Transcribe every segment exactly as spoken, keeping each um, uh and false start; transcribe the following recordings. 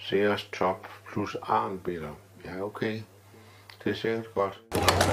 Sears top plus armbitter. Ja, okay. Det er sikkert godt.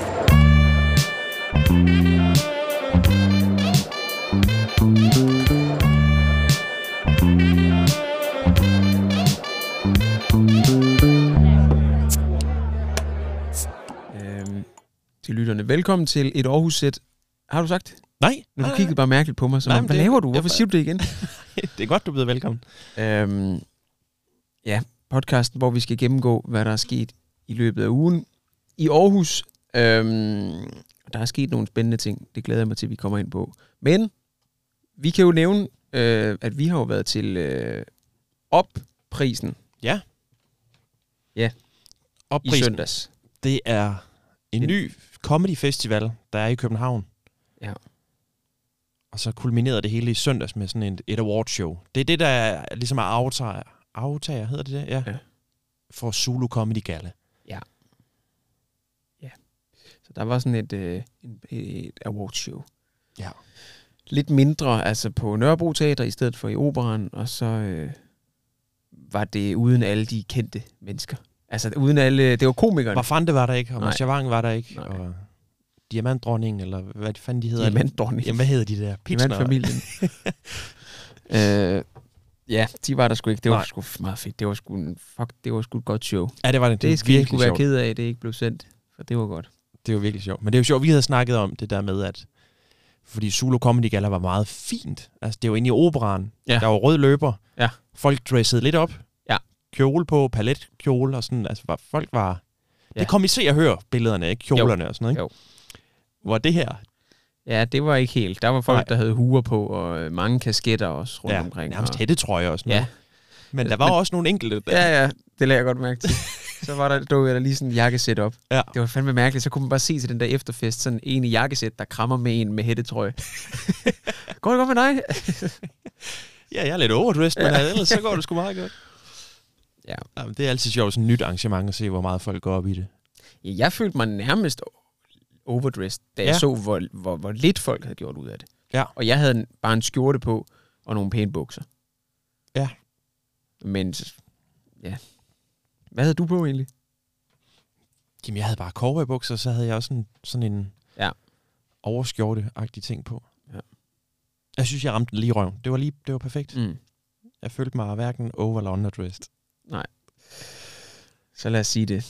Øhm, til lytterne. Velkommen til et Aarhus-sæt. Har du sagt? Nej. Men du nej, kiggede nej. bare mærkeligt på mig. Så Nej, man, hvad det- laver du? jeg- Hvorfor siger du det igen? Det er godt, du er blevet velkommen. øhm, ja, podcasten, hvor vi skal gennemgå, hvad der er sket i løbet af ugen i Aarhus. Øhm, der er sket nogle spændende ting. Det glæder jeg mig til, at vi kommer ind på. Men vi kan jo nævne, øh, at vi har jo været til øh, Op-prisen Ja. Ja. i Opprisen, søndags. det er en Det- ny comedy festival, der er i København. Ja. Og så kulminerede det hele i søndags med sådan et, et awardshow. Det er det, der er, ligesom er aftager. Aftager, hedder det det? Ja. Ja. For Zulu Comedy Galla. Så der var sådan et, øh, et, et awardshow. Ja. Lidt mindre, altså på Nørrebro Teater i stedet for i Operan, og så øh, var det uden alle de kendte mennesker. Altså uden alle, det var komikerne. Hvor fanden det var der ikke, og Nej. Marchavang var der ikke, Nej. og Diamantdronningen, eller hvad fanden de hedder. Diamantdronning. Jamen, hvad hedder de der? Pitsner. Diamantfamilien. øh, ja, de var der sgu ikke. Det var Nej. sgu meget fedt. Det var sgu, en, fuck, det var sgu et godt show. Ja, det var det. Det, var det skal I virkelig kunne være sjovt. ked af, det ikke blev sendt, for det var godt. Det var virkelig sjovt. Men det er jo sjovt, vi havde snakket om det der med, at fordi Zulu Comedy Galla var meget fint. Altså, det var inde i Operan. Ja. Der var rød løber. Ja. Folk dressede lidt op. Ja. Kjole på, paletkjole og sådan. Altså, var, folk var... Ja. Det kom I se og høre, billederne, ikke? Kjolerne Jo. og sådan noget, ikke? Jo. Hvor det her... Ja, det var ikke helt. Der var folk, Nej. der havde huer på, og øh, mange kasketter også rundt Ja, omkring. nærmest og, hættetrøjer og sådan ja. noget. Men der var Men- også nogle enkelte der. Ja, ja, det lagde jeg godt mærke til. Så var der, dukkede der lige sådan en jakkesæt op. Ja. Det var fandme mærkeligt. Så kunne man bare se til den der efterfest, sådan en i jakkesæt, der krammer med en med hættetrøje. Går det godt med dig? Ja, jeg er lidt overdressed, men ellers så går det sgu meget godt. Ja. Jamen, det er altid sjovt, sådan et nyt arrangement at se, hvor meget folk går op i det. Jeg følte mig nærmest overdressed, da jeg Ja. så, hvor, hvor, hvor lidt folk havde gjort ud af det. Ja. Og jeg havde en, bare en skjorte på, og nogle pæne bukser. Ja. Men, ja. Hvad havde du på egentlig? Jamen, jeg havde bare cowboybukser, så havde jeg også sådan, sådan en Ja. overskjorte-agtig ting på. Ja. Jeg synes, jeg ramte den lige i røven. Det var lige, det var perfekt. Mm. Jeg følte mig hverken over- eller underdressed. Så lad os sige det.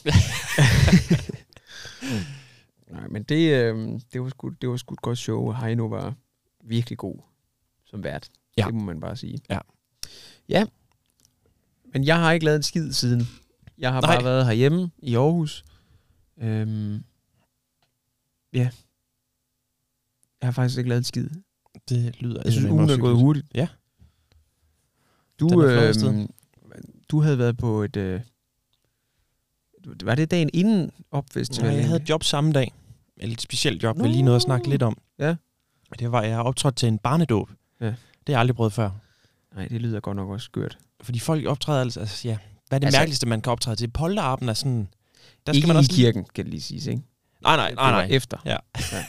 Nej, men det, øh, det, var sgu, det var sgu et godt show, og Heino var virkelig god som vært. Ja. Det må man bare sige. Ja. Ja. Men jeg har ikke lavet en skid siden. Jeg har Nej. bare været herhjemme i Aarhus. Øhm, ja. Jeg har faktisk ikke lavet en skid. Det lyder... Jeg synes, eddermame ugen er også gået hyggeligt. hurtigt. Ja. Du, Den er flot afsted. øhm, du havde været på et... Øh, var det dagen inden opfestivalen? Nej, jeg havde et job samme dag. Et lidt specielt job, vi lige nåede at snakke lidt om. Ja. Det var, jeg optrådte til en barnedåb. Ja. Det har jeg aldrig prøvet før. Nej, det lyder godt nok også skørt. Fordi folk optræder altså... altså ja. Hvad er det Altså- mærkeligste, man kan optræde til? Polterappen er sådan... Der Ikke man i også lige- kirken, kan det lige sige, ikke? Nej, nej, Det nej, var nej. efter. Ja. Ja.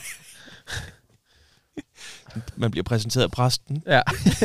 Man bliver præsenteret af præsten. Ja.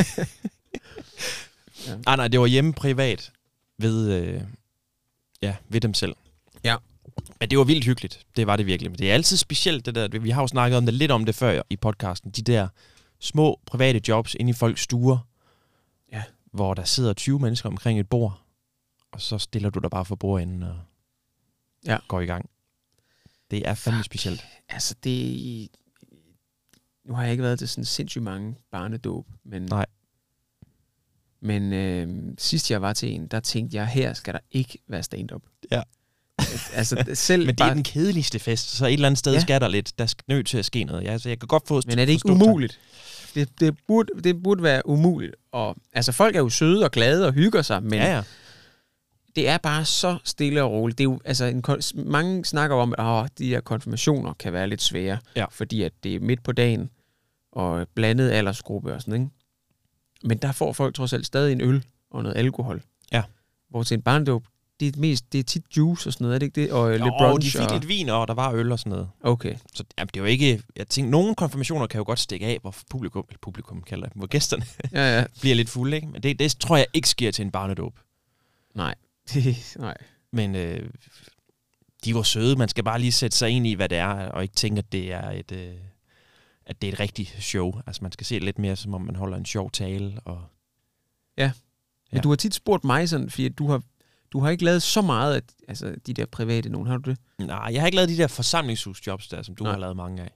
Nej, nej, det var hjemme privat ved, øh, ja, ved dem selv. Ja. Men det var vildt hyggeligt. Det var det virkelig. Men det er altid specielt, det der. Vi har jo snakket om det lidt om det før i podcasten. De der små private jobs inde i folks stuer. Ja. Hvor der sidder tyve mennesker omkring et bord. Og så stiller du dig bare for bordenden og Ja. går i gang. Det er fandme Fuck. specielt. Altså, det... Nu har jeg ikke været til sådan sindssygt mange barnedåb, men... Nej. Men øh, sidst jeg var til en, der tænkte jeg, her skal der ikke være stand-up. Ja. Altså, selv Men det er den kedeligste fest, så et eller andet sted Ja. ja. skal der lidt. Der er nødt til at ske noget. Ja, altså, jeg kan godt få, Men er det ikke forstå umuligt? Det, det, burde, det burde være umuligt. Og, altså, folk er jo søde og glade og hygger sig, men Ja, ja. det er bare så stille og roligt. Det er jo, altså, en, kon- mange snakker om, at åh, de her konfirmationer kan være lidt svære, Ja. fordi at det er midt på dagen, og blandet aldersgruppe og sådan, ikke? Men der får folk trods alt stadig en øl og noget alkohol. Ja. Hvor til en barndåb, det er, mest, det er tit juice og sådan noget, er det ikke det? Og lidt Jo, brunch. de fik og... lidt vin, og der var øl og sådan noget. Okay. Så jamen, det er jo ikke... Jeg tænker, nogle konfirmationer kan jo godt stikke af, hvor publikum, eller publikum kalder dem, hvor gæsterne Ja, ja. bliver lidt fulde, ikke? Men det, det tror jeg ikke sker til en barnedåb. Nej. Det, nej. Men øh, de var søde. Man skal bare lige sætte sig ind i, hvad det er, og ikke tænke, at det er et, øh, at det er et rigtigt show. Altså, man skal se det lidt mere, som om man holder en sjov tale. Og Ja. Men Ja. du har tit spurgt mig sådan, fordi du har, du har ikke lavet så meget af altså, de der private nogen, har du det? nej, jeg har ikke lavet de der forsamlingshusjobs der, som du Nej. har lavet mange af.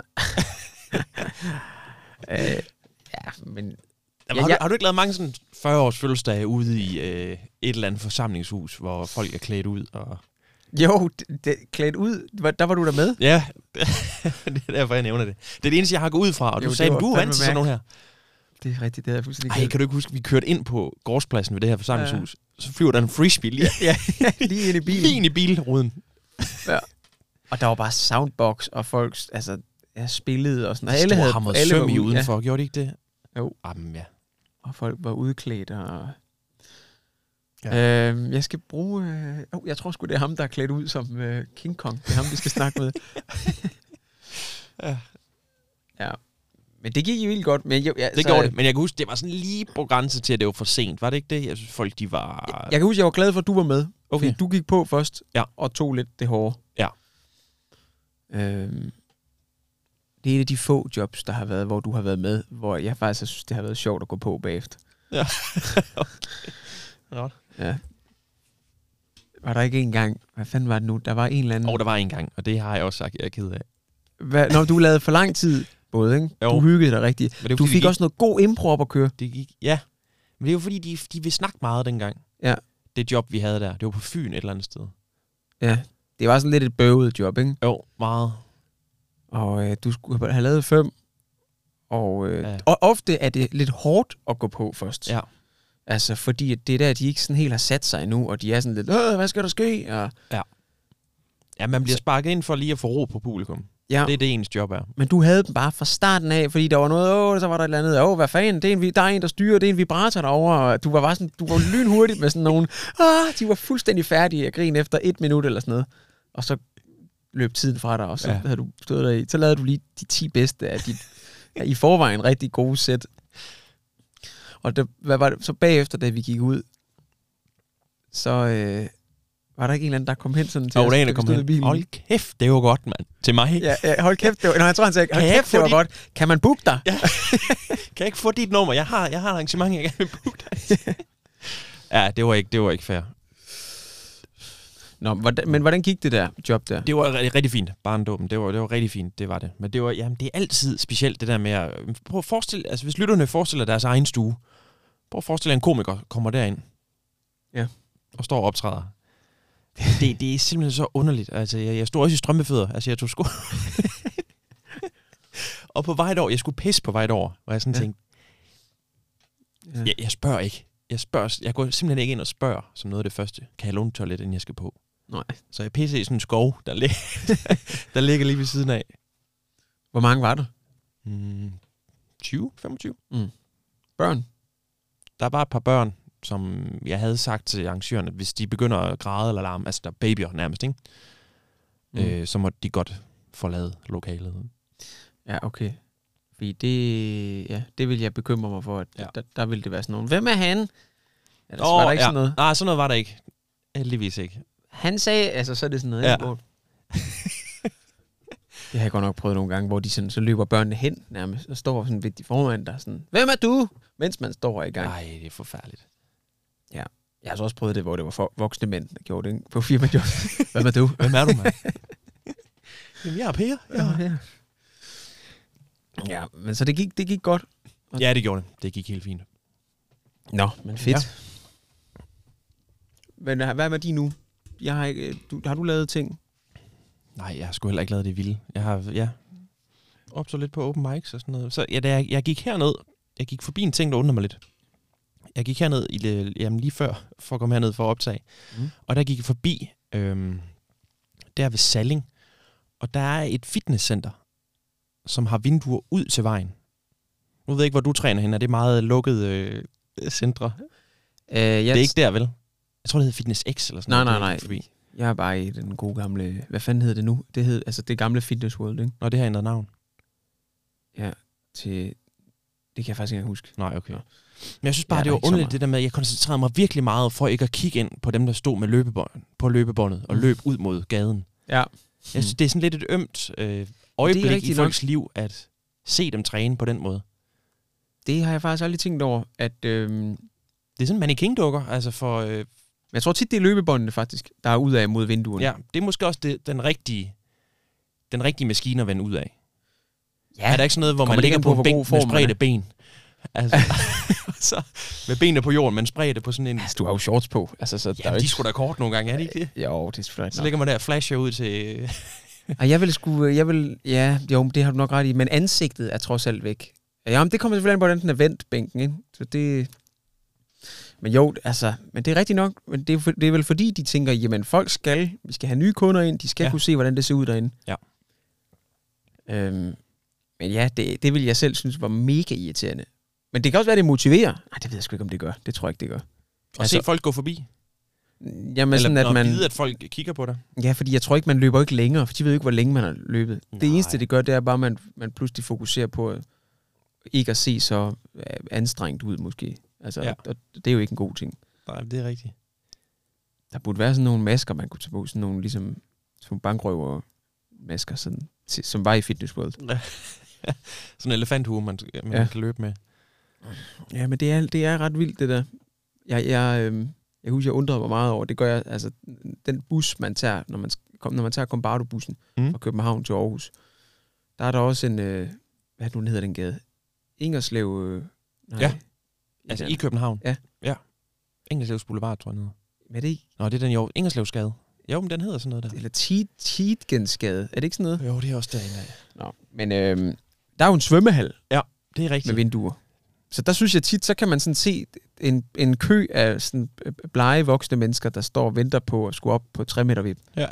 øh, ja, men... Jamen, Ja, har, jeg- du, har du ikke lavet mange sådan fyrre års fødselsdage ude i øh, et eller andet forsamlingshus, hvor folk er klædt ud? Og Jo, det, det, klædt ud, Var- der var du der med. ja, det er derfor, jeg nævner det. Det er det eneste, jeg har gået ud fra, og Jo, du det sagde, var at du er fandme vant til sådan nogle her. Det er rigtigt, det er jeg fuldstændig Ej, glemt. kan du ikke huske, at vi kørte ind på gårdspladsen ved det her forsamlingshus? Så flyver der en frisbee lige, Ja, lige ind i bilen. lige ind i bilruden. Og der var bare soundbox, og folk altså, ja, spillede og sådan. Og Alle alle havde hamret alle var søm i ude, udenfor, gjorde de ikke det? Jo. Jamen, ja. Ja, og folk var udklædt. Og... Ja. Ja. Øhm, jeg skal bruge... Øh... Oh, jeg tror sgu, det er ham, der er klædt ud som øh, King Kong. Det er ham, vi skal snakke med. Ja. Ja. Men det gik jo vildt godt. Men jeg, jeg, Det gjorde det, men jeg kan huske, det var sådan lige på grænsen til, at det var for sent. Var det ikke det? Jeg synes, folk, de var... Jeg, jeg kan huske, jeg var glad for, at du var med. Okay. Fordi du gik på først, Ja. og tog lidt det hårde. Ja. Øhm, det er et af de få jobs, der har været, hvor du har været med, hvor jeg faktisk har synes, det har været sjovt at gå på bagefter. Ja. Godt. Ja. Var der ikke engang... Hvad fanden var det nu? Der var en eller anden... Og der var en gang, og det har jeg også sagt, jeg er ked af. Hvad, når du lavede for lang tid, både, ikke? Jo. Du hyggede dig rigtigt. Men det var, Du fordi, fik de, også noget god impro op at køre. det gik, ja, men det er jo fordi, de, de ville snakke meget dengang. Ja. Det job, vi havde der, det var på Fyn et eller andet sted. Ja. Det var sådan lidt et bøvet job, ikke? Jo, meget. Og øh, du skulle have lavet fem. Og, øh, Ja. ja. og ofte er det lidt hårdt at gå på først. Ja. Altså, fordi at det der, de ikke sådan helt har sat sig endnu, og de er sådan lidt, øh, hvad skal der ske? Og, Ja, man bliver sparket ind for lige at få ro på publikum. ja. Det er det, ens job er. Men du havde dem bare fra starten af, fordi der var noget, åh, så var der et eller andet, åh, hvad fanden, det er en, vi- der er en, der styrer, det er en vibrator derovre, og du var bare sådan, du var lynhurtigt med sådan nogen, ah, de var fuldstændig færdige at grine efter et minut eller sådan noget, og så løb tiden fra dig, og så Ja. ja. havde du stået der i, så lavede du lige de ti bedste af dit, ja, i forvejen rigtig gode sæt. Og det, hvad var det, så bagefter, da vi gik ud, så øh, var der ikke en eller anden, der kom hen sådan til Og os, der er en, da der vi kom stod i hen. bilen? Hold kæft, det var godt, mand. Til mig. Ja, ja, hold kæft, det var, nej, jeg tror, han sagde, Kan hold jeg kæft, ikke få det var de- godt. Kan man booke dig? Ja. Kan jeg ikke få dit nummer? Jeg har, jeg har et arrangement, jeg gerne vil booke dig. Ja, det var ikke, det var ikke fair. Nå, hvordan, men hvordan gik det der job der? Det var rigtig, rigtig fint. Barndåben, det var, det var rigtig fint, det var det. Men det var, jamen, det er altid specielt, det der med at... Prøv at forestille, altså hvis lytterne forestiller deres egen stue, prøv at forestille, at en komiker kommer derind. Ja. Og står og optræder. Det, det er simpelthen så underligt. Altså, jeg, jeg stod også i strømpefødder. Altså, jeg tog sko. Og på vej derover, jeg skulle pisse på vej derover, hvor jeg sådan Ja. tænkte, Ja. jeg, jeg spørger ikke. Jeg, spørger, jeg går simpelthen ikke ind og spørger, som noget af det første. Kan jeg låne toilet, inden jeg skal på? Nej. Så jeg pisser i sådan en skov, der, lig- der ligger lige ved siden af. Hvor mange var der? Mm, tyve, femogtyve. Børn? Der var et par børn, som jeg havde sagt til arrangørerne, at hvis de begynder at græde eller larme, altså der er babyer nærmest, ikke? Mm. Øh, så må de godt forlade lokalet. Ja, okay. Fordi det, ja, det vil jeg bekymre mig for, at Ja. ja. der, der vil det være sådan nogen. Hvem er han? Ja, der Åh, var der ikke ja. sådan noget. Nej, sådan noget var der ikke. Heldigvis ikke. Han sagde, altså så er det sådan noget, Ja. ja. Hvor... Det har jeg godt nok prøvet nogle gange, hvor de sådan, så løber børnene hen nærmest, og står sådan ved de formand, der er sådan, hvem er du? Mens man står i gang. Nej, det er forfærdeligt. Jeg har så også prøvet det, hvor det var for, voksne mænd, der gjorde det, ikke? På firmajob. Hvem er du? Hvem er du, mand? Jamen, jeg er Per. Ja, ja. Ja, men så det gik, det gik godt. Ja, det gjorde det. Det gik helt fint. Nå, men fedt. Ja. Men øh, hvad med de nu? Jeg har, ikke, du, har du lavet ting? Nej, jeg har sgu heller ikke lavet det vilde. Jeg har, ja, opstået lidt på open mics og sådan noget. Så ja, da jeg, jeg gik herned, jeg gik forbi en ting, der undrer mig lidt. Jeg gik herned i det, jamen, lige før, for at komme herned for at optage. Mm. Og der gik jeg forbi, øhm, der ved Salling. Og der er et fitnesscenter, som har vinduer ud til vejen. Nu ved jeg ikke, hvor du træner hen. Er det meget lukkede øh, centre? Øh, jeg, Det er ikke der, vel? Jeg tror, det hedder Fitness X eller sådan Nej, noget. nej, det jeg nej. gik Forbi. Jeg er bare i den gode gamle... Hvad fanden hedder det nu? Det hed altså det gamle Fitness World, ikke? Nå, det har ændret navn. Ja, til... Det kan jeg faktisk ikke engang huske. Nej, okay. Nå. Men jeg synes bare, Ja, ja, det der er var ikke så underligt, meget. det der med, at jeg koncentrerede mig virkelig meget for ikke at kigge ind på dem, der stod med løbebånd, på løbebåndet og Mm. løb ud mod gaden. Ja. Jeg synes, det er sådan lidt et ømt øh, øjeblik i rigtigt folks liv, at se dem træne på den måde. Det har jeg faktisk aldrig tænkt over, at... Øh, Det er sådan mannequin-dukker, altså for... Øh, jeg tror tit, det er løbebåndene faktisk, der er ud af mod vinduerne. ja, det er måske også det, den rigtige den rigtige maskine at vende ud af. ja. Er der ikke sådan noget, hvor Kommer man det ligger ikke på an på, en hvor bænk god med form man spredte er? ben? Altså, så, med benene på jorden, men spredte på sådan en... Altså, du har jo shorts på. Altså, så der er Jamen, jo de ikke... skulle da kort nogle gange, er det ikke det? Jo, det er selvfølgelig Så nok. ligger man der og flasher ud til... Ej, jeg vil sgu... Jeg vil... Ja, jo, det har du nok ret i. Men ansigtet er trods alt væk. Ja, men det kommer selvfølgelig an på, hvordan den er vendt, bænken, ikke? Så det... Men jo, altså... Men det er rigtigt nok. Men det er, for, det er vel fordi, de tænker, jamen, folk skal... Vi skal have nye kunder ind. De skal Ja. ja. kunne se, hvordan det ser ud derinde. Ja. Øhm, men ja, det, det vil jeg selv synes var mega irriterende. Men det kan også være, det motiverer. Nej, det ved jeg sgu ikke, om det gør. Det tror jeg ikke, det gør. Og altså, se folk gå forbi. Jamen Eller sådan, at man... vide, at folk kigger på dig. Ja, fordi jeg tror ikke, man løber ikke længere, for de ved ikke, hvor længe man har løbet. Nej. Det Nej. eneste, det gør, det er bare, at man, man pludselig fokuserer på øh, ikke at se så øh, anstrengt ud, måske. Altså, Ja. ja. og det er jo ikke en god ting. Nej, det er rigtigt. Der burde være sådan nogle masker, man kunne tage på, sådan nogle ligesom sådan bankrøver masker, sådan, til- som var i Fitness World. Sådan en elefanthue, man, man Ja. kan løbe med. Ja, men det er, det er ret vildt, det der. Jeg, jeg, øh, jeg husker, jeg undrede mig meget over, det gør jeg, altså, den bus, man tager, når man, sk- når man tager Combardo-bussen Mm. fra København til Aarhus, der er der også en, øh, hvad er det nu, den hedder den gade? Ingerslev, øh, nej. Ja. Altså i København? Ja. Ja. Ingerslevs Boulevard, tror jeg, den hedder. Hvad er det ikke? Nå, det er den jo. Ingerslevsgade. Jo, men den hedder sådan noget der. Eller Tiet- Tietgensgade, er det ikke sådan noget? Jo, det er også derinde af. Nå, men øh, der er jo en svømmehal Det er rigtigt. med vinduer. Så der synes jeg tit, så kan man sådan se en, en kø af sådan øh, blege voksne mennesker, der står og venter på at skulle op på tre meter vip. Ja.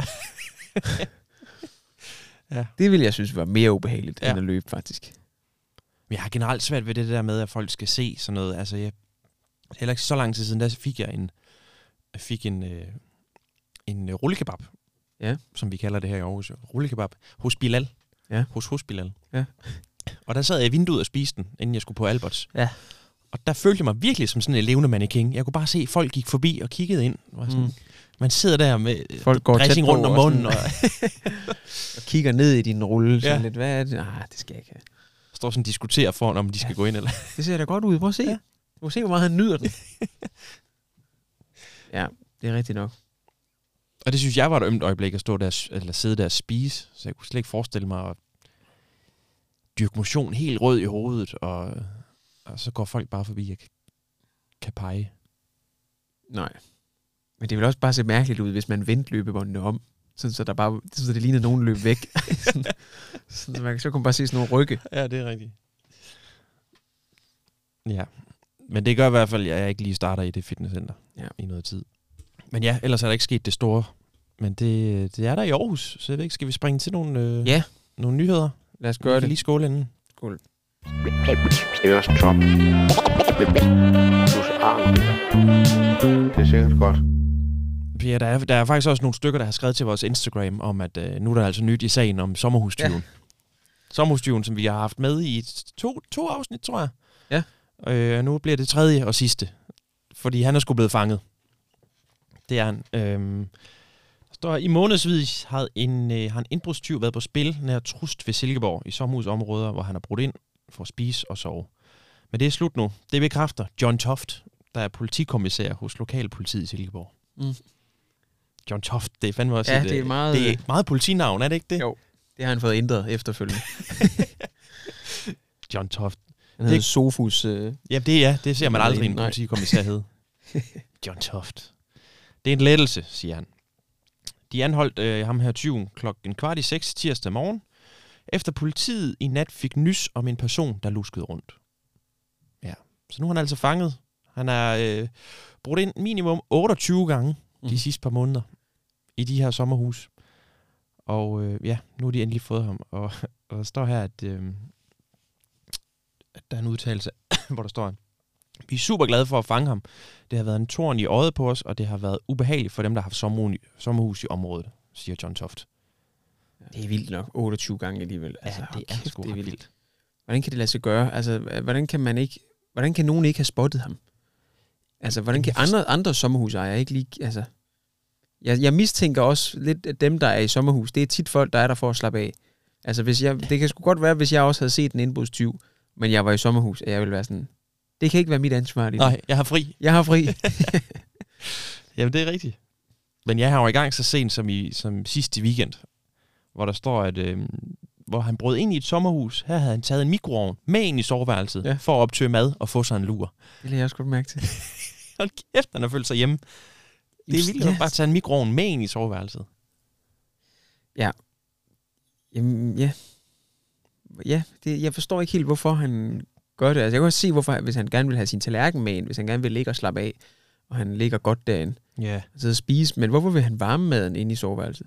Ja. Det vil jeg synes var mere ubehageligt, Ja. ja. end at løbe, faktisk. Men jeg har generelt svært ved det der med, at folk skal se sådan noget. Altså, jeg, heller ikke så lang tid siden, der fik jeg en, jeg fik en, øh, en øh, rullekebab, Ja. som vi kalder det her i Aarhus. Rullekebab hos Bilal. Ja. Hos hos Bilal. Ja. Og der sad jeg i vinduet og spiste den, inden jeg skulle på Alberts. Ja. Og der følte jeg mig virkelig som sådan en levende mannequin. Jeg kunne bare se, at folk gik forbi og kiggede ind. Og sådan, mm. Man sidder der med Folk går tæt dressing på rundt om og munden, og og kigger ned i din rulle. Sådan Ja. lidt, hvad er det? Ah, det skal jeg ikke have. står sådan og diskuterer foran, om de skal gå ind eller... Det ser da godt ud. Prøv at se. Ja. Ja. Prøv at se, hvor meget han nyder den. Ja, det er rigtigt nok. Og det synes jeg var et ømt øjeblik at stå der, eller sidde der og spise. Så jeg kunne slet ikke forestille mig at dyrke motion helt rød i hovedet, og, og så går folk bare forbi og kan, kan pege. Nej. Men det vil også bare se mærkeligt ud, hvis man vendte løbebåndene om. Sådan, så, der bare, så det ligner nogen løb væk. sådan, sådan, så, man, så kunne man bare se sådan nogle rygge. Ja, det er rigtigt. Ja, men det gør i hvert fald, at jeg ikke lige starter i det fitnesscenter Ja. i noget tid. Men ja, ellers er der ikke sket det store. Men det, det er der i Aarhus, så jeg ved ikke, skal vi springe til nogle, øh, Ja. nogle nyheder? Lad os Vi gøre kan det. lige skåle inden. Skål. Ellers top. Plus armbiller. Det er sikkert godt. Ja, der er, der er faktisk også nogle stykker, der har skrevet til vores Instagram, om at øh, nu er der altså nyt i sagen om sommerhustyven. Ja. Sommerhustyven, som vi har haft med i to, to afsnit, tror jeg. Ja. Øh, nu bliver det tredje og sidste, fordi han er sgu blevet fanget. Det er han. Øhm, der står, i månedsvis har en, øh, har en indbrudstyv været på spil nær Trust ved Silkeborg i sommerhusområder, hvor han har brudt ind for at spise og sove. Men det er slut nu. Det bekræfter John Toft, der er politikommissær hos lokalpolitiet i Silkeborg. Mm. John Toft, det er fandme også Ja, et, det er meget- det er et meget politinavn, er det ikke det? Jo. Det har han fået ændret efterfølgende. John Toft. Han hedder Det- Sofus. Øh, Ja, det, ja, det ser man aldrig en Nej. politikommissær hed. John Toft. Det er en lettelse, siger han. De anholdt øh, ham her tyven klokken kvart i seks tirsdag morgen, efter politiet i nat fik nys om en person, der luskede rundt. Ja, så nu er han altså fanget. Han er øh, brudt ind minimum otteogtyve gange de Mhm. sidste par måneder i de her sommerhus. Og øh, ja, nu har de endelig fået ham. Og, og der står her, at, øh, at der er en udtalelse, hvor der står, vi er super glade for at fange ham. Det har været en torn i øjet på os, og det har været ubehageligt for dem, der har haft sommerhus, sommerhus i området, siger John Toft. det er vildt nok. otteogtyve gange alligevel. Altså, det hold er kæft, sgu det er ret vildt. vildt. hvordan kan det lade sig gøre? Altså, hvordan kan man ikke, hvordan kan nogen ikke have spottet ham? Altså, hvordan kan andre, andre sommerhusejere ikke lige, altså... Jeg, jeg mistænker også lidt, at dem, der er i sommerhus, det er tit folk, der er der for at slappe af. Altså, hvis jeg, det kan sgu godt være, hvis jeg også havde set en indbrudstyv, men jeg var i sommerhus, at jeg ville være sådan, det kan ikke være mit ansvar. Lige. Nej, jeg har fri. Jeg har fri. Jamen, det er rigtigt. Men jeg har jo i gang så sent som, i, som sidste weekend, hvor der står, at øh, hvor han brød ind i et sommerhus. Her havde han taget en mikroovn med ind i soveværelset, ja. For at optøge mad og få sig en lur. Det lader jeg også godt mærke til. Hold kæft, han har følt sig hjemme. Det er vildt, at bare tage en mikroovn med ind i soveværelset. Ja. Jamen, ja. Ja, det, jeg forstår ikke helt, hvorfor han gør det. Altså, jeg kan også se, hvorfor, hvis han gerne vil have sin tallerken med ind, hvis han gerne vil ligge og slappe af, og han ligger godt derinde, ja. Og så spise. Men hvorfor vil han varme maden inde i soveværelset?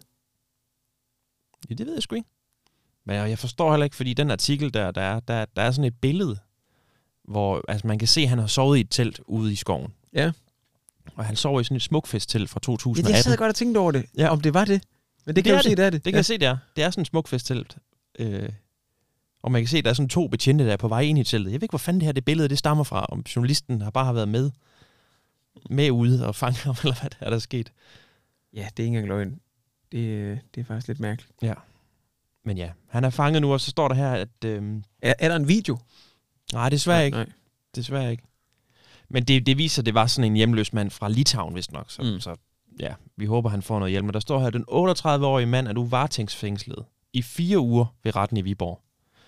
Ja, det ved jeg sgu ikke. Men jeg forstår heller ikke, fordi den artikel der, der er, der, der er sådan et billede, hvor altså, man kan se, at han har sovet i et telt ude i skoven. Ja. Og han sover i sådan et smukfest-telt fra to tusind og atten. Ja, jeg sad godt og tænkte over det, ja. Om det var det. Men det, det kan du se, det er det. Det kan ja. jeg se, det er. Det er sådan et smukfest-telt. Øh, og man kan se, at der er sådan to betjente, der er på vej ind i teltet. Jeg ved ikke, hvor fanden det her det billede det stammer fra. Om journalisten har bare har været med, med ude og fange ham, eller hvad der er der sket. Ja, det er ikke engang løgn. Det, det er faktisk lidt mærkeligt. Ja. Men ja, han er fanget nu, og så står der her, at... Øh, er, er der en video? Nej, desværre nej, ikke. Nej. Desværre ikke. Men det, det viser, at det var sådan en hjemløs mand fra Litauen, vist nok. Så, mm. så ja, vi håber, han får noget hjælp. Men der står her, den otteogtredive-årige mand er nu varetægtsfængslet i fire uger ved retten i Viborg.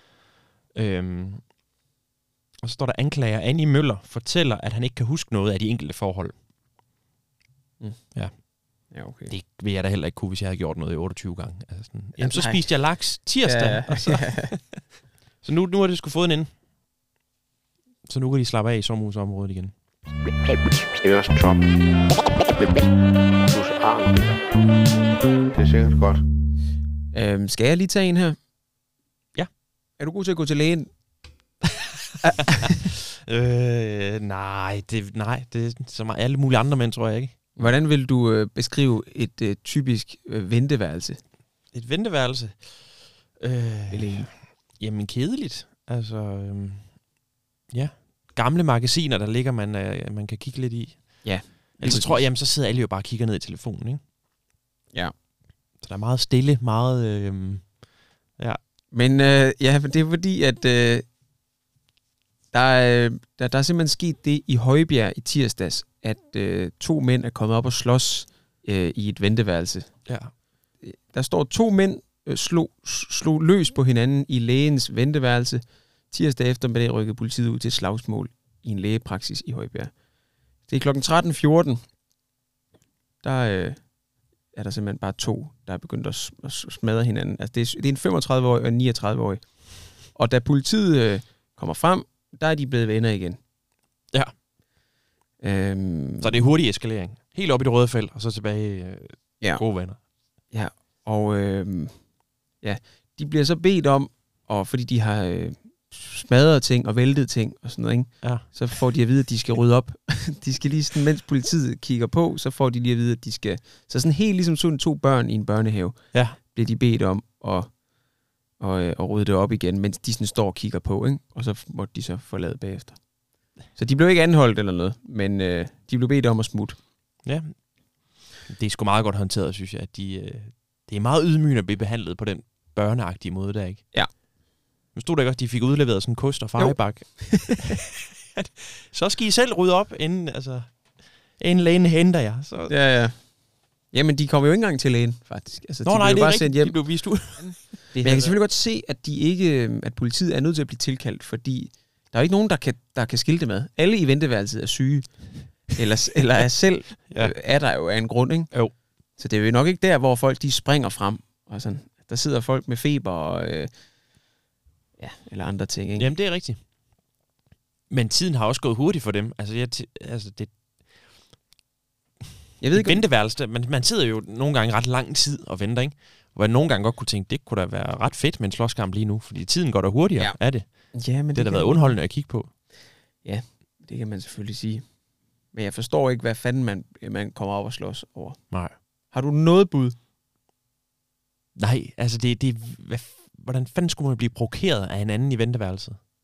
Øhm, og så står der anklager, Annie Møller fortæller, at han ikke kan huske noget af de enkelte forhold. Mm. Ja. Ja, okay. Det vil jeg da heller ikke kunne, hvis jeg havde gjort noget i otteogtyve gange. Altså sådan, jamen, jamen, så nej. spiste jeg laks tirsdag. Ja, og så så nu, nu har det sgu fået en ende. Så nu kan de slappe af i sommerhusområdet igen. Det er også top. Plus arm. Det er sikkert godt. Øhm, skal jeg lige tage en her? Ja. Er du god til at gå til lægen? øh, nej, det, nej, det er som alle mulige andre mænd, tror jeg ikke. Hvordan vil du øh, beskrive et øh, typisk øh, venteværelse? Et venteværelse? Øh, jamen kedeligt. Altså, øh, ja. Gamle magasiner, der ligger, man, øh, man kan kigge lidt i. Ja. Ellers så tror jeg, jamen, så sidder alle jo bare og kigger ned i telefonen, ikke? Ja. Så der er meget stille, meget... Øh, ja. Men øh, ja, det er fordi, at øh, der, er, der, der er simpelthen sket det i Højbjerg i tirsdags, at øh, to mænd er kommet op og slås øh, i et venteværelse. Ja. Der står to mænd øh, slog, slog løs på hinanden i lægens venteværelse. Tirsdag eftermiddag rykkede politiet ud til et slagsmål i en lægepraksis i Højbjerg. Det er klokken tretten fjorten. Der øh, er der simpelthen bare to, der er begyndt at, at smadre hinanden. Altså det, er, det er en femogtredive-årig og en niogtredive-årig. Og da politiet øh, kommer frem, der er de blevet venner igen. Ja. Øhm, så det er hurtig eskalering. Helt op i det røde felt, og så tilbage øh, ja. gode venner. Ja, og øh, ja, de bliver så bedt om, og fordi de har øh, smadret ting og væltet ting og sådan noget, ikke? Ja. Så får de at vide, at de skal rydde op. De skal lige sådan, mens politiet kigger på, så får de lige at vide, at de skal... Så sådan helt ligesom sådan to børn i en børnehave, ja. bliver de bedt om at, og, øh, at rydde det op igen, mens de sådan står og kigger på, ikke? Og så måtte de så forlade bagefter. Så de blev ikke anholdt eller noget, men øh, de blev bedt om at smutte. Ja, det er sgu meget godt håndteret, synes jeg. At de, øh, det er meget ydmygende at blive behandlet på den børneagtige måde der, ikke? Ja. Nu stod der ikke også, at de fik udleveret sådan en kost og fejebak. Så skal I selv rydde op, inden, altså, inden lægen henter jer. Så. Ja, ja. Jamen, de kommer jo ikke engang til lægen, faktisk. Altså, Nå, de nej, det er bare rigtigt. sendt hjem. De blev vist ud. Men jeg kan selvfølgelig godt se, at de ikke, at politiet er nødt til at blive tilkaldt, fordi der er jo ikke nogen, der kan, der kan skilte med. Alle i venteværelset er syge, eller, eller er selv ja. er der jo af en grund, ikke? Jo. Så det er jo nok ikke der, hvor folk de springer frem. Og sådan. Der sidder folk med feber og øh, ja, eller andre ting, ikke? Jamen, det er rigtigt. Men tiden har også gået hurtigt for dem. Altså, jeg t- altså det... Jeg ved ikke, venteværelse, man, man sidder jo nogle gange ret lang tid og venter, ikke? Hvor jeg nogle gange godt kunne tænke, det kunne da være ret fedt med en slåskamp lige nu, fordi tiden går da hurtigere, ja. Er det? Ja, men det, det har da været underholdende at kigge på. Ja, det kan man selvfølgelig sige. Men jeg forstår ikke, hvad fanden man, man kommer op og slås over. Nej. Har du noget bud? Nej, altså det, det hvad, hvordan fanden skulle man blive provokeret af en anden i venteværelset?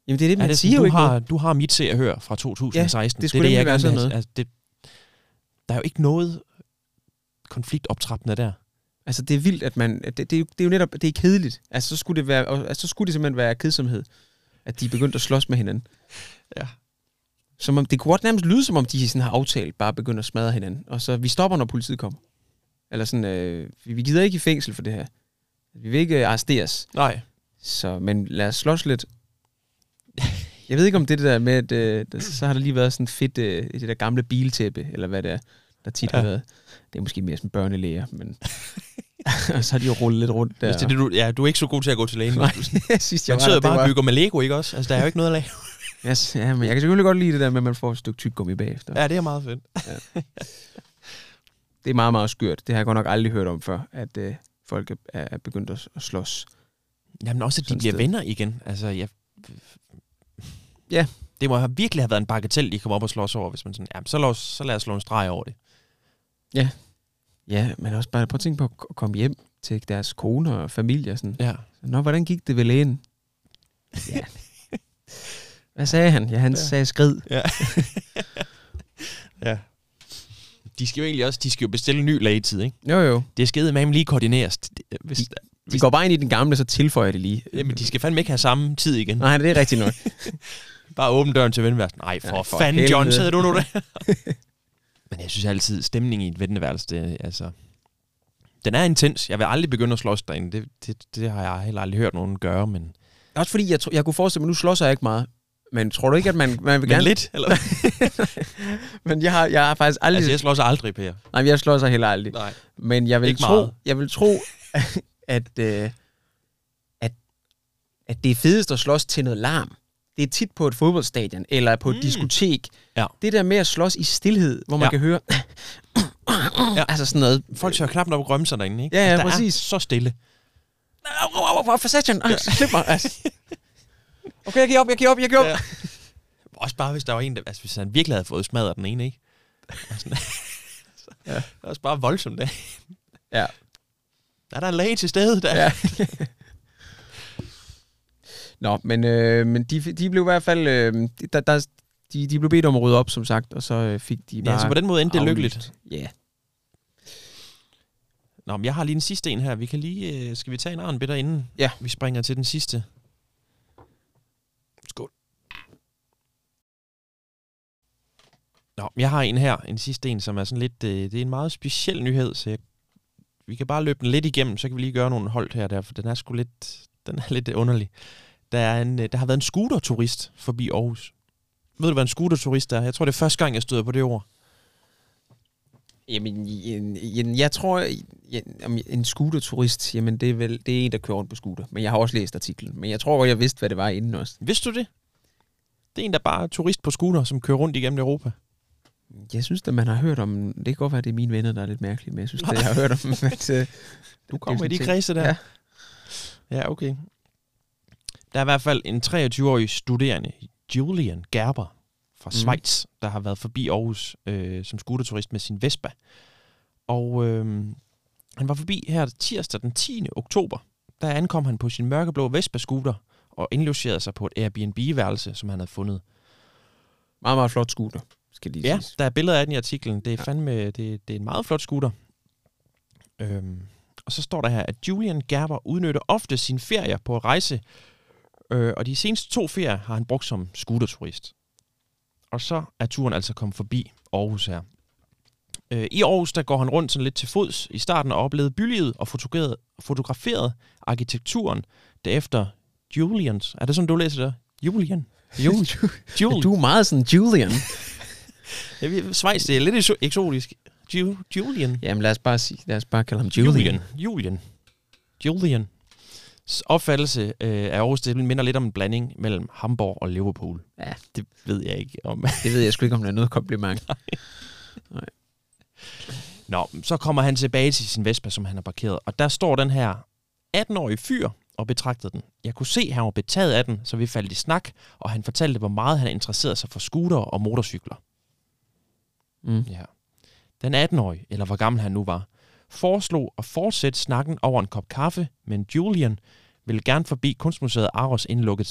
Jamen det er det, man er det siger sådan, jo du ikke har, noget. Du har mit se og hør fra to tusind og seksten. Ja, det skulle det, er det, jeg være gerne sådan vil have. noget. Altså, det, der er jo ikke noget konfliktoptrappende der. Altså det er vildt, at man... Det, det, er, jo, det er jo netop... Det er kedeligt. Altså så skulle det, være, altså, så skulle det simpelthen være kedsomhed, at de er begyndt at slås med hinanden. Ja. Som om, det kunne godt nærmest lyde, som om de sådan har aftalt bare begynder at smadre hinanden. Og så vi stopper, når politiet kommer. Eller sådan, øh, vi gider ikke i fængsel for det her. Vi vil ikke arresteres. Nej. Så, men lad os slås lidt. Jeg ved ikke om det der med, at øh, der, så har der lige været sådan fedt, øh, det der gamle biltæppe, eller hvad det er, der tit ja. har været. Det er måske mere sådan børnelæger, men... og så har de jo rullet lidt rundt der. Det er det, du, ja, du er ikke så god til at gå til lægen. Nej, jeg synes, jeg man sidder bare og bygger med Lego, ikke også? Altså, der er jo ikke noget at lave. Yes, ja, men jeg kan selvfølgelig godt lide det der med, at man får et stykke tyggegummi bagefter. Ja, det er meget fedt. Ja. Det er meget, meget skørt. Det har jeg godt nok aldrig hørt om før, at øh, folk er, er begyndt at, at slås. Jamen også, at de bliver sted. venner igen. Altså, jeg... Ja. Det må have virkelig have været en bagatel, de kommer op og slås over, hvis man sådan, ja, så, lad os, så lad os slå en streg over det. Ja. Ja, men også bare prøv at tænke på at komme hjem til deres kone og familie. Sådan. Ja. Nå, hvordan gik det ved lægen? Ja. Hvad sagde han? Ja, han ja. sagde skrid. Ja. Ja. De skal jo egentlig også, de skal jo bestille en ny lægetid, ikke? Jo, jo. Det skal med lige koordineres. Hvis, de, hvis, de går bare ind i den gamle, så tilføjer det lige. Jamen, de skal fandme ikke have samme tid igen. Nej, det er rigtigt nok. Bare åbne døren til venteværelsen. Nej, for, ja, for fanden, helvede. John, sidder du nu der? Men jeg synes altid, stemningen i et venteværelse, det altså... Den er intens. Jeg vil aldrig begynde at slås derinde. Det, det, det har jeg heller aldrig hørt nogen gøre, men... Også fordi, jeg, jeg kunne forestille mig, nu slås jeg ikke meget. Men tror du ikke, at man, man vil men gerne... lidt, eller? Men jeg har, jeg har faktisk aldrig... Altså, jeg slår sig aldrig, Per. Nej, jeg slår sig heller aldrig. Nej. Men jeg vil ikke tro, meget. jeg vil tro, at, øh, at, at det er fedest at slås til noget larm. Det er tit på et fodboldstadion, eller på et mm. diskotek. Ja. Det der med at slås i stilhed, hvor man ja. kan høre... ja. Altså sådan noget... Folk tør knap nok rømme sig derinde, ikke? Ja, ja, altså, der præcis. er så stille. For satan, slip mig. Okay, jeg giver op, jeg giver op, jeg giver op. Ja. Også bare, hvis der var en, der, altså, hvis han virkelig havde fået smadret den ene, ikke? Sådan, ja. Det er også bare voldsomt, det. Ja. Er der en læge til stede der? Ja. Nå, men, øh, men de, de blev i hvert fald... Øh, der, der, de, de blev bedt om at rydde op, som sagt, og så fik de bare... Ja, så på den måde endte det aflyst. Lykkeligt. Ja. Yeah. Nå, men jeg har lige en sidste en her. Vi kan lige... Øh, skal vi tage en arnbitter inden ja. vi springer til den sidste? Skål. Nå, jeg har en her, en sidste en, som er sådan lidt... Øh, det er en meget speciel nyhed, så jeg, vi kan bare løbe den lidt igennem, så kan vi lige gøre nogle hold her der, for den er sgu lidt... Den er lidt underlig. Der, er en, der har været en scooterturist forbi Aarhus. Ved du, hvad en scooterturist er? Jeg tror, det er første gang, jeg støder på det ord. Jamen, jeg, jeg tror, jeg, en scooterturist, jamen det er vel det er en, der kører rundt på scooter. Men jeg har også læst artiklen. Men jeg tror godt, jeg vidste, hvad det var inden også. Vidste du det? Det er en, der bare er turist på scooter, som kører rundt igennem Europa. Jeg synes, at man har hørt om... Det kan godt være, at det er mine venner, der er lidt mærkelige, men jeg synes, at jeg har hørt om... At, uh, du kommer i de kredse der. Ja. Ja, okay. Der er i hvert fald en treogtyve-årig studerende, Julian Gerber fra Schweiz, mm. der har været forbi Aarhus øh, som scooterturist med sin Vespa. Og øh, han var forbi her tirsdag den tiende oktober. Der ankom han på sin mørkeblå Vespa-scooter og indlogerede sig på et Airbnb-værelse, som han havde fundet. Meget, meget flot scooter, skal lige Ja, siges. der er billeder af den i artiklen. Det er fandme, det, det er en meget flot scooter. Øhm, og så står der her, at Julian Gerber udnytter ofte sin ferier på at rejse, øh, og de seneste to ferier har han brugt som scooterturist. Og så er turen altså kommet forbi Aarhus her. Øh, I Aarhus, der går han rundt sådan lidt til fods i starten og oplevede bylivet og fotograferet, fotograferet arkitekturen. Derefter Julians. Er det sådan, du læser det? Julian? Julian. Julian. Du er meget sådan Julian. Jeg ved, Schweiz, det er lidt eksotisk. Ju- Julian. Jamen lad os bare sige, lad os bare kalde ham Julian. Julian. Julian. Opfattelse øh, af Aarhus, det minder lidt om en blanding mellem Hamburg og Liverpool. Ja, det ved jeg ikke om. Det ved jeg sgu ikke, om det er noget kompliment. Nej. Nej. Nå, så kommer han tilbage til sin Vespa, som han har parkeret, og der står den her atten-årige fyr og betragtede den. Jeg kunne se, at han var betaget af den, så vi faldt i snak, og han fortalte, hvor meget han interesserede sig for scooter og motorcykler. Mm. Ja. Den atten-årige, eller hvor gammel han nu var, foreslog at fortsætte snakken over en kop kaffe, men Julian ville gerne forbi Kunstmuseet Aros inden lukketid.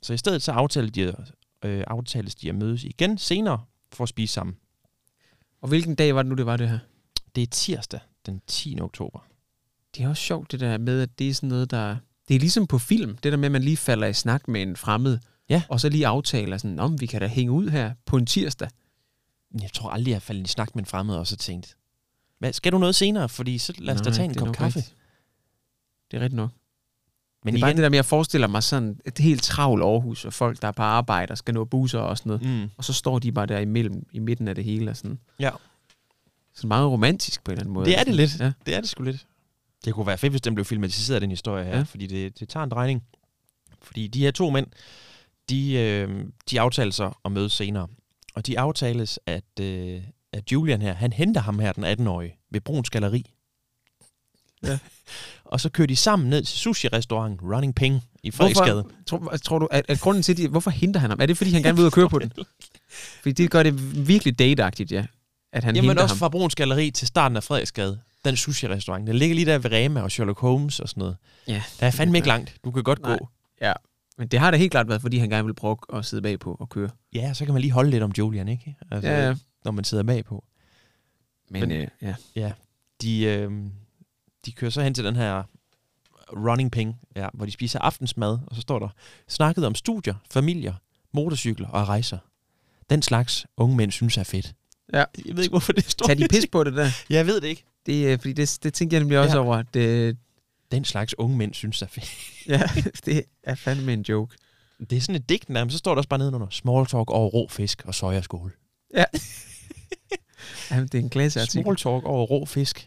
Så i stedet så aftalte de, øh, aftales de at mødes igen senere for at spise sammen. Og hvilken dag var det nu, det var det her? Det er tirsdag den tiende oktober. Det er også sjovt det der med, at det er sådan noget, der... Det er ligesom på film, det der med, at man lige falder i snak med en fremmed, ja. Og så lige aftaler sådan, om vi kan da hænge ud her på en tirsdag. Jeg tror aldrig, jeg har faldet i snak med en fremmed og så tænkt, hvad, skal du noget senere? Fordi så lad os da tage en kop kaffe. Rigtigt. Det er rigtigt nok. Men det er igen, bare det der med, at jeg forestiller mig sådan et helt travlt Aarhus, og folk, der er på arbejde og skal nå busser og sådan noget. Mm. Og så står de bare der imellem, i midten af det hele. Og sådan. Ja. Sådan meget romantisk på en eller anden måde. Det er det lidt. Ja. Det er det sgu lidt. Det kunne være fedt, hvis den blev filmatiseret, den historie her. Ja. Fordi det, det tager en drejning. Fordi de her to mænd, de, øh, de aftales sig at mødes senere. Og de aftales, at, øh, at Julian her, han henter ham her, den atten-årige, ved Bruns Galleri. Ja. Og så kører de sammen ned til sushi-restaurant Running Ping i Frederiksgade. Tror, tror du, at, at grunden til, de, hvorfor henter han ham? Er det, fordi han gerne vil ud og køre på den? Fordi det gør det virkelig dateagtigt, ja. At han Jamen henter også ham. fra Bruns Galleri til starten af Frederiksgade. Den sushi-restaurant. Den ligger lige der ved Rema og Sherlock Holmes og sådan noget. Ja. Der er fandme ikke langt. Du kan godt Nej. gå. Ja, men det har da helt klart været, fordi han gerne vil prøve at sidde bagpå og køre. Ja, så kan man lige holde lidt om Julian, ikke? Altså, Ja, ja. Når man sidder bagpå. Men, Men øh, ja. Ja, de, øh, de kører så hen til den her Running Ping, ja, hvor de spiser aftensmad, og så står der, snakket om studier, familier, motorcykler og rejser. Den slags unge mænd synes er fedt. Ja. Jeg ved ikke, hvorfor det står. Tag de pis på det der? Jeg ved det ikke. Det, fordi det, det tænker jeg nemlig også Ja. over. At det, Den slags unge mænd synes er fedt. ja, det er fandme en joke. Det er sådan et digt, men så står der også bare nedenunder, small talk over rå fisk og sojaskål. Ja. Jamen, det er en klasseartikel. Small talk over rå fisk.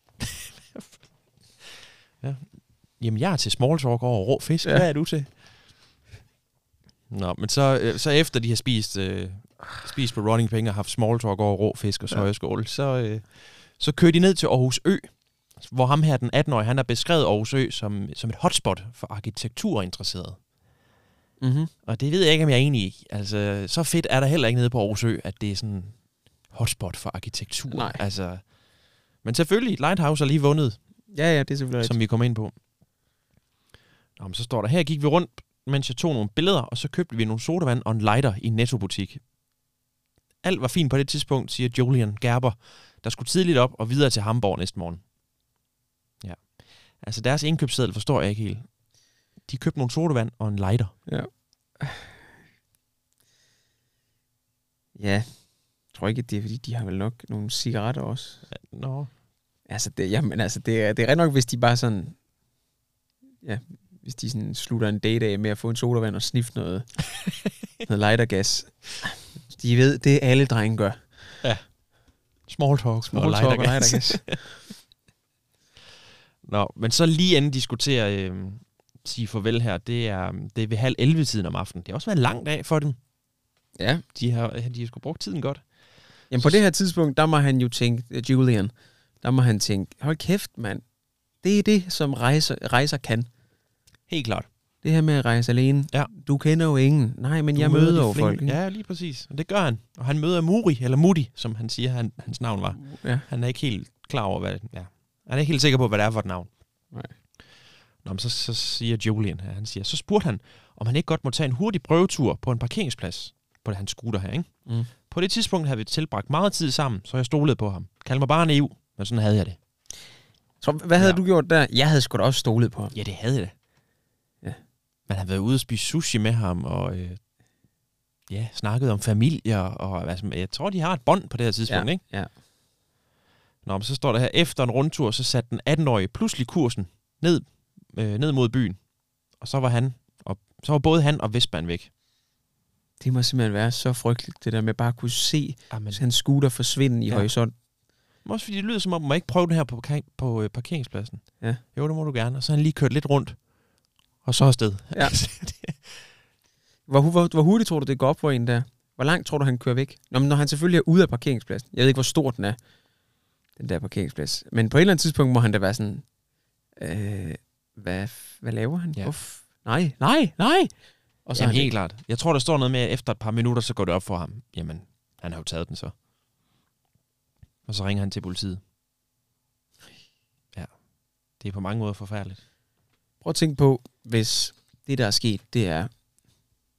Ja. Jamen, jeg er til small talk over rå fisk. Ja. Hvad er du til? Nå, men så, øh, så efter de har spist, øh, spist på Running Ping og haft small talk over rå fisk og sojaskål, så, øh, så kører de ned til Aarhus Ø, hvor ham her, den atten-årige, han har beskrevet Aarhus Ø som, som et hotspot for arkitekturinteresserede. Mm-hmm. Og det ved jeg ikke, om jeg er enig i. Altså, så fedt er der heller ikke nede på Aarhus Ø, at det er sådan hotspot for arkitektur. Nej. Altså, men selvfølgelig, Lighthouse har lige vundet, Ja, ja, det er selvfølgelig som vi kommer ind på. Nå, men så står der, her gik vi rundt, mens jeg tog nogle billeder, og så købte vi nogle sodavand og en lighter i en Netto-butik. Alt var fint på det tidspunkt, siger Julian Gerber, der skulle tidligt op og videre til Hamburg næste morgen. Ja. Altså, deres indkøbsseddel forstår jeg ikke helt. De købte nogle sodavand og en lighter. Ja. Ja. Jeg tror ikke, at det er, fordi de har vel nok nogle cigaretter også. Nå. Altså, det, jamen, altså det, er, det er ret nok, hvis de bare sådan... Ja, hvis de sådan slutter en date af med at få en sodavand og sniffe noget, noget lightergas. De ved, det alle drenge gør. Ja. Small talk, Small og talk og lightergas. lightergas. Nå, men så lige inden de skulle til at øh, sige farvel her, det er, det er ved halv elleve tiden om aftenen. Det har også været en lang dag for dem. Ja. De har, de har sgu brugt tiden godt. Jamen på det her tidspunkt, der må han jo tænke, Julian, der må han tænke, hold kæft mand, det er det, som rejser, rejser kan. Helt klart. Det her med at rejse alene. Ja. Du kender jo ingen. Nej, men Du jeg møder jo folk. Ikke? Ja, lige præcis. Og det gør han. Og han møder Muri, eller Mudi, som han siger, han, hans navn var. Ja. Han er ikke helt klar over, hvad ja. Han er ikke helt sikker på, hvad det er for et navn. Nej. Nå, men så, så siger Julian, han siger, så spurgte han, om han ikke godt må tage en hurtig prøvetur på en parkeringsplads på hans scooter her, ikke? Mm. På det tidspunkt havde vi tilbragt meget tid sammen, så jeg stolede på ham. Kald mig bare naiv, men sådan havde jeg det. Så hvad havde Ja. du gjort der? Jeg havde sgu da også stolet på ham. Ja, det havde jeg det. Ja. Man har været ude og spise sushi med ham, og øh, ja, snakket om familier, og altså, jeg tror, de har et bånd på det her tidspunkt, Ja. ikke? Ja. Nå, men så står der her, efter en rundtur, så satte den atten-årige pludselig kursen ned, øh, ned mod byen. Og så var han, og så var både han og Vestbanen væk. Det må simpelthen være så frygteligt, det der med bare at kunne se Amen. hans scooter forsvinde i Ja. horisont. Også fordi det lyder som om, man ikke prøve det her på, parker- på øh, parkeringspladsen. Ja. Jo, det må du gerne. Og så har han lige kørt lidt rundt, og så afsted. Ja. Hvor, hvor, hvor hurtigt tror du, det går op for en der? Hvor langt tror du, han kører væk? Nå, men når han selvfølgelig er ude af parkeringspladsen. Jeg ved ikke, hvor stor den er, den der parkeringsplads. Men på et eller andet tidspunkt må han da være sådan, øh, hvad, hvad laver han? Ja. Uff, nej, nej, nej. Og så er Jamen, han helt klart. Jeg tror, der står noget med, at efter et par minutter, så går det op for ham. Jamen, han har jo taget den så. Og så ringer han til politiet. Ja. Det er på mange måder forfærdeligt. Prøv at tænke på, hvis det, der er sket, det er,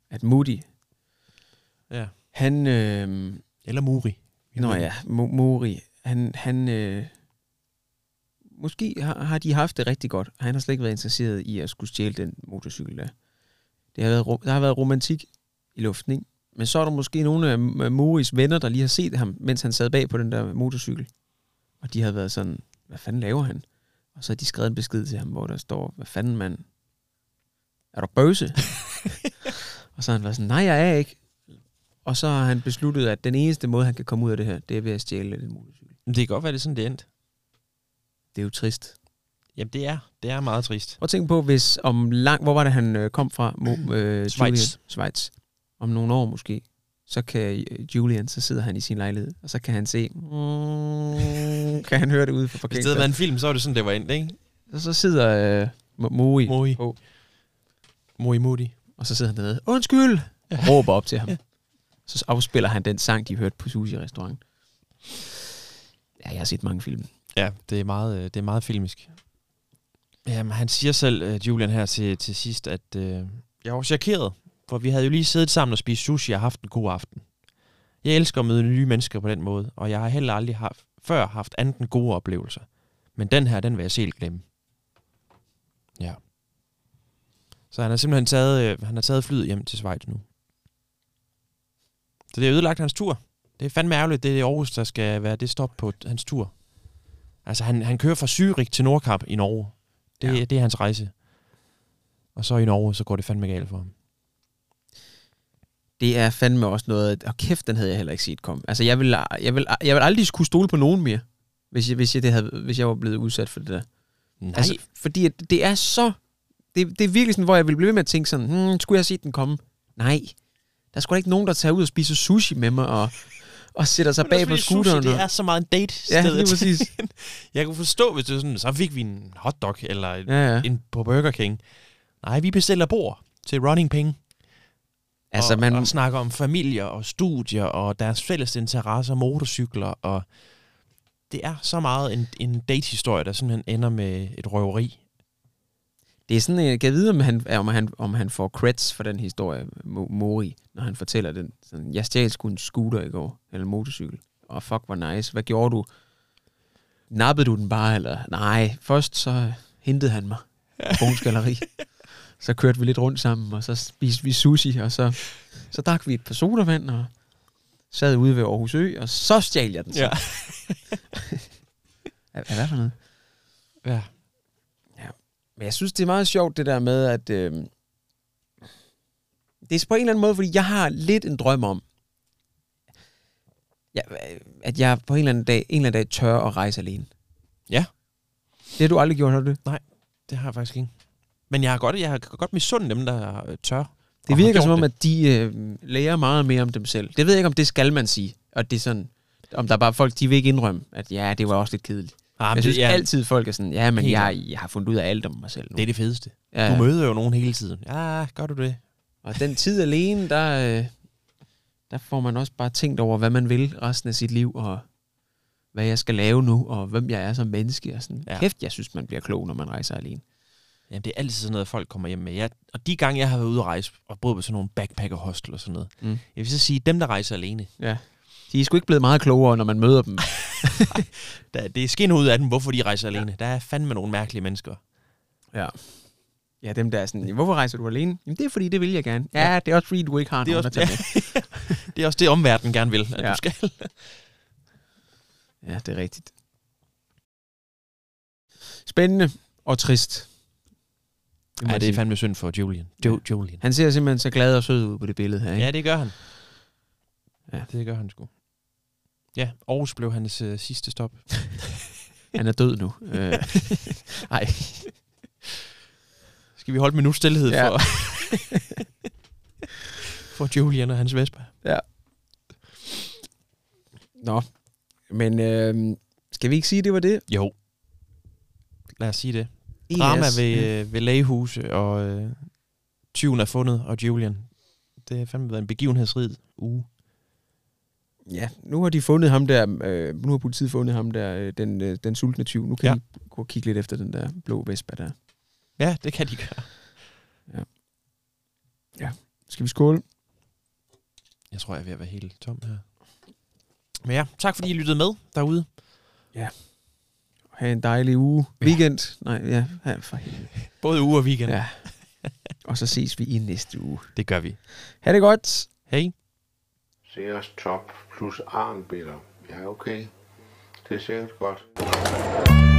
at Moody, Ja. han... Øh, Eller Muri. Nå ja, Mori, han... han øh, måske har, har de haft det rigtig godt. Han har slet ikke været interesseret i at skulle stjæle den motorcykel der. Det har været, der har været romantik i luften, ikke? Men så er der måske nogle af Moris venner, der lige har set ham, mens han sad bag på den der motorcykel. Og de har været sådan, hvad fanden laver han? Og så har de skrevet en besked til ham, hvor der står, hvad fanden mand? Er du bøse? Og så har han været sådan, nej, jeg er ikke. Og så har han besluttet, at den eneste måde, han kan komme ud af det her, det er ved at stjæle den motorcykel. Det kan godt være, det er sådan, det endte. Det er jo trist. Jamen, det er. Det er meget trist. Og tænk på, hvis om lang... Hvor var det, han øh, kom fra? Mo, øh, Schweiz. Julian. Schweiz. Om nogle år måske. Så kan øh, Julian, så sidder han i sin lejlighed, og så kan han se... Mm, kan han høre det ude fra Hvis parkeringspladsen. det havde været en film, så var det sådan, det var endt, ikke? Og så sidder øh, Moi Moi. på, Moi Moody. og så sidder han dernede. Undskyld! Og råber op til ham. Så afspiller han den sang, de hørte på sushi-restauranten. Ja, jeg har set mange film. Ja, det er meget, det er meget filmisk. Jamen, han siger selv, uh, Julian her til, til sidst, at uh, jeg var chokeret, for vi havde jo lige siddet sammen og spist sushi og haft en god aften. Jeg elsker at møde nye mennesker på den måde, og jeg har heller aldrig haft, før haft andet end gode oplevelser. Men den her, den vil jeg selv glemme. Ja. Så han har simpelthen taget, uh, han har taget flyet hjem til Schweiz nu. Så det har ødelagt hans tur. Det er fandme ærgerligt, det er Aarhus, der skal være det stop på hans tur. Altså, han, han kører fra Zürich til Nordkap i Norge. Det, ja. det er hans rejse. Og så i Norge, så går det fandme galt for ham. Det er fandme også noget... Og kæft, den havde jeg heller ikke set komme. Altså, jeg vil, jeg vil, jeg vil aldrig kunne stole på nogen mere, hvis jeg, hvis jeg, det havde, hvis jeg var blevet udsat for det der. Nej. Altså, fordi det er så... Det, det er virkelig sådan, hvor jeg vil blive ved med at tænke sådan, hmm, skulle jeg se den komme? Nej. Der er sgu da ikke nogen, der tager ud og spiser sushi med mig, og, og sætter sig bag på scooteren. Sushi, det er så meget en date-sted. Ja, lige præcis. Jeg kunne forstå, hvis det var sådan, så fik vi en hotdog, eller ja, ja. en på Burger King. Nej, vi bestiller bord til running penge. Altså, og, man... og snakker om familier og studier, og deres fælles interesser, motorcykler, og det er så meget en, en date-historie, der simpelthen ender med et røveri. Det er sådan, jeg kan vide, om han, om han, om han får creds for den historie, Mori, når han fortæller den. Sådan, jeg stjal sgu en scooter i går, eller en motorcykel. Og oh, fuck, hvor nice. Hvad gjorde du? Nappede du den bare, eller? Nej, først så hentede han mig på Bruns Galleri. Så kørte vi lidt rundt sammen, og så spiste vi sushi, og så, så drak vi et par sodavand, og sad ude ved Aarhus Ø, og så stjal jeg den. Så. Ja. Hvad for noget? Ja. Men jeg synes, det er meget sjovt, det der med, at... Øh, det er på en eller anden måde, fordi jeg har lidt en drøm om, ja, at jeg på en eller anden dag, en eller anden dag tør at rejse alene. Ja. Det har du aldrig gjort, har du det? Nej, det har jeg faktisk ikke. Men jeg har godt, jeg har godt misundt dem, der tør. Det virker som om, at de øh, lærer meget mere om dem selv. Det ved jeg ikke, om det skal man sige. Og det er sådan, om der er bare folk, de vil ikke indrømme, at ja, det var også lidt kedeligt. Ah, jeg synes det, ja. altid, folk er sådan, ja, men jeg, jeg har fundet ud af alt om mig selv nu. Det er det fedeste. Ja. Du møder jo nogen hele tiden. Ja, gør du det? Og den tid alene, der, øh, der får man også bare tænkt over, hvad man vil resten af sit liv, og hvad jeg skal lave nu, og hvem jeg er som menneske. Og sådan. Ja. Kæft, jeg synes, man bliver klog, når man rejser alene. Jamen, det er altid sådan noget, folk kommer hjem med. Jeg, og de gange, jeg har været ude at rejse, og boet på sådan nogle backpacker-hostel og sådan noget, mm. jeg vil så sige, dem, der rejser alene, ja. De er sgu ikke blevet meget klogere, når man møder dem. der, det skinner ud af dem, hvorfor de rejser alene. Der er fandme nogle mærkelige mennesker. Ja. Ja, dem der er sådan, hvorfor rejser du alene? Jamen, det er fordi, det vil jeg gerne. Ja, ja. Det er også fordi, du ikke har nogen at tage med. Det er også det, omverdenen gerne vil, at ja. du skal. Ja, det er rigtigt. Spændende og trist. Det ja, det er fandme synd for Julian. Jo, Julian. Han ser simpelthen så glad og sød ud på det billede her, ikke? Ja, det gør han. Ja. Det gør han sgu. Ja, Aarhus blev hans øh, sidste stop. Han er død nu. Nej. Skal vi holde en minut stillhed ja. for, for Julian og hans Vespa? Ja. Nå. Men øh, skal vi ikke sige, det var det? Jo. Lad os sige det. Drama ved, ja. ved lægehuse, og øh, tyven er fundet, og Julian. Det har fandme været en begivenhedsrig uge. Ja, nu har de fundet ham der, øh, nu har politiet fundet ham der, øh, den, øh, den sultne tyv. Nu kan ja. de gå og kigge lidt efter den der blå Vespa der. Ja, det kan de gøre. Ja. Ja. Skal vi skåle? Jeg tror, jeg er ved at være helt tom her. Men ja, tak fordi I lyttede med derude. Ja. Ha' en dejlig uge. Ja. Weekend. Nej, ja. ja for helvede. Både uge og weekend. Ja. Og så ses vi i næste uge. Det gør vi. Ha' det godt. Hej. Sears Top plus armbitter. Ja, okay. Det er sikkert godt.